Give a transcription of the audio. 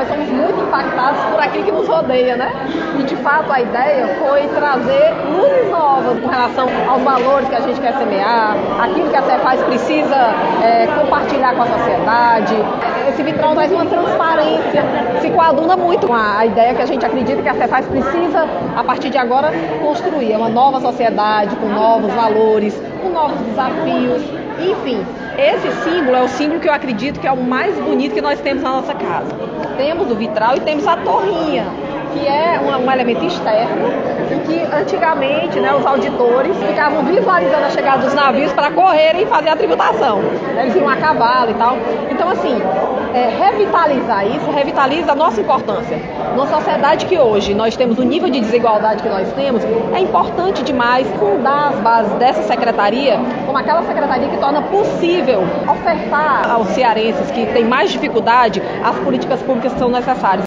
nós somos muito impactados por aquilo que nos rodeia, né? E de fato a ideia foi trazer luzes novas com relação aos valores que a gente quer semear, aquilo que a Cefaz precisa compartilhar com a sociedade. Esse vitrão traz uma transparência, se coaduna muito com a ideia que a gente acredita que a Cefaz precisa, a partir de agora, construir uma nova sociedade, com novos valores, com novos desafios, enfim. Esse símbolo é o símbolo que eu acredito que é o mais bonito que nós temos na nossa casa. Temos o vitral e temos a torrinha, que é um elemento externo em que antigamente, né, os auditores ficavam visualizando a chegada dos navios para correrem e fazer a tributação. Eles iam a cavalo e tal. Então, assim, revitalizar isso revitaliza a nossa importância. Numa sociedade que hoje nós temos o nível de desigualdade que nós temos, é importante demais fundar as bases dessa secretaria como aquela secretaria que torna possível ofertar aos cearenses que têm mais dificuldade as políticas públicas que são necessárias.